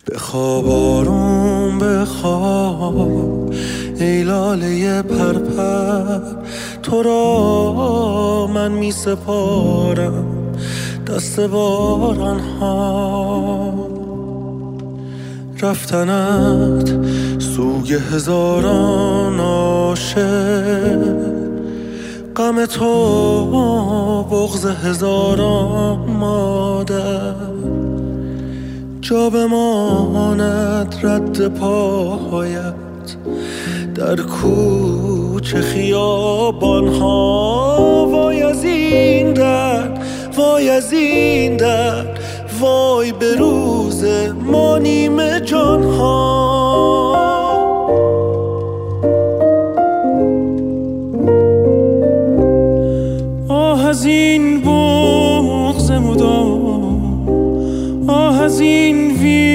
بخواب آروم بخواب ای لاله پرپر، تو را من می سپارم دست باران ها. رفتنت سوی هزاران عاشق، غم تو بغض هزاران مادر. جا بماند رد پایت در کوچه خیابان ها. وای از این درد، وای از این درد، وای به روز ما نیمه جان ها. آه از این بغض مدام، آه از این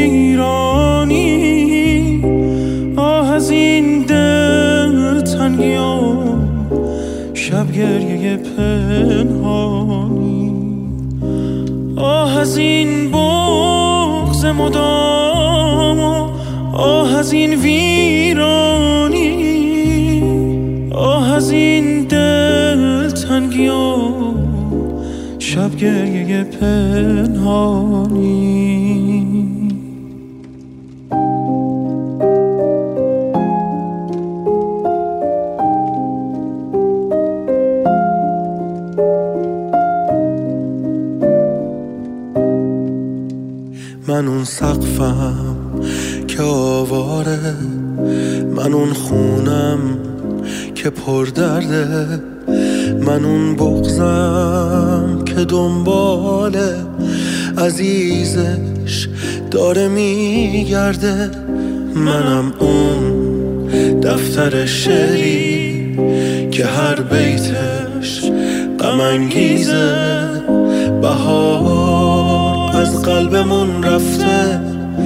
ویرانی، آه از این دل تنگیان شب گریه پنهانی. آه از این بغض مدام، آه از این ویرانی، آه از این دل تنگیان شب گریه پنهانی. من اون سقفم که آواره، من اون خونم که پر درده، من اون بغضم که دنبال عزیزش داره میگرده. منم اون دفتر شعری که هر بیتش غم انگیزه. بهار از قلبمون رفته،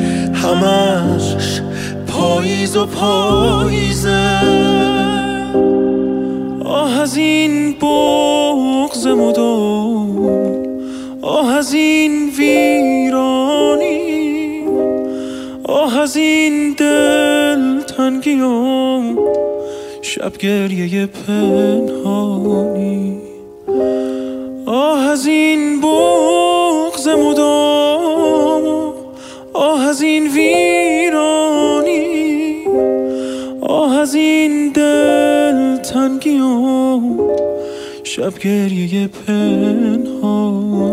همش پاییز و پاییزه. آه از این بغض مدام، آه از این ویرانی، آه از این دل تنگیان شب گریه پنهانی. آه از این بغض مدام، آه از این ویرانی، آه از این دل تنگیان شب گریه پنهانی.